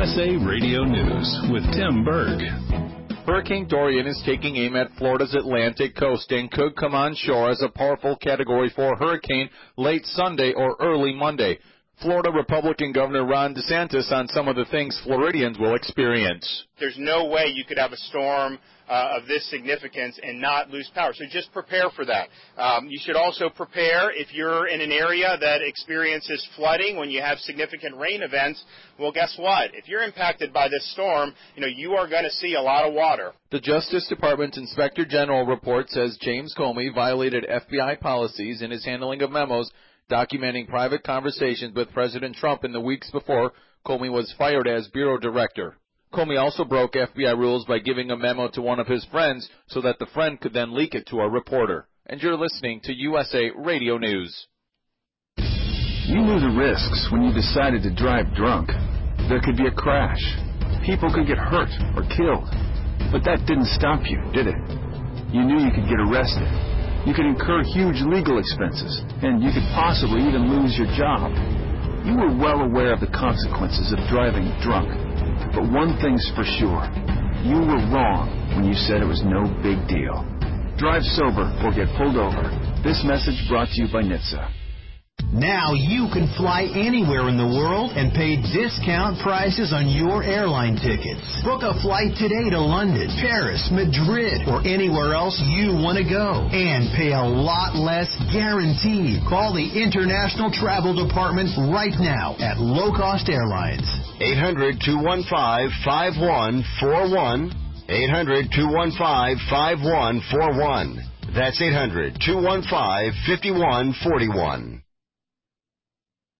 USA Radio News with Tim Berg. Hurricane Dorian is taking aim at Florida's Atlantic coast and could come on shore as a powerful Category 4 hurricane late Sunday or early Monday. Florida Republican Governor Ron DeSantis on some of the things Floridians will experience. There's no way you could have a storm of this significance and not lose power. So just prepare for that. You should also prepare if you're in an area that experiences flooding when you have significant rain events. Well, guess what? If you're impacted by this storm, you are going to see a lot of water. The Justice Department's Inspector General report says James Comey violated FBI policies in his handling of memos documenting private conversations with President Trump in the weeks before Comey was fired as bureau director. Comey also broke FBI rules by giving a memo to one of his friends so that the friend could then leak it to a reporter. And you're listening to USA Radio News. You knew the risks when you decided to drive drunk. There could be a crash. People could get hurt or killed. But that didn't stop you, did it? You knew you could get arrested. You could incur huge legal expenses, and you could possibly even lose your job. You were well aware of the consequences of driving drunk. But one thing's for sure. You were wrong when you said it was no big deal. Drive sober or get pulled over. This message brought to you by NHTSA. Now you can fly anywhere in the world and pay discount prices on your airline tickets. Book a flight today to London, Paris, Madrid, or anywhere else you want to go. And pay a lot less guaranteed. Call the International Travel Department right now at Low Cost Airlines. 800-215-5141. 800-215-5141. That's 800-215-5141.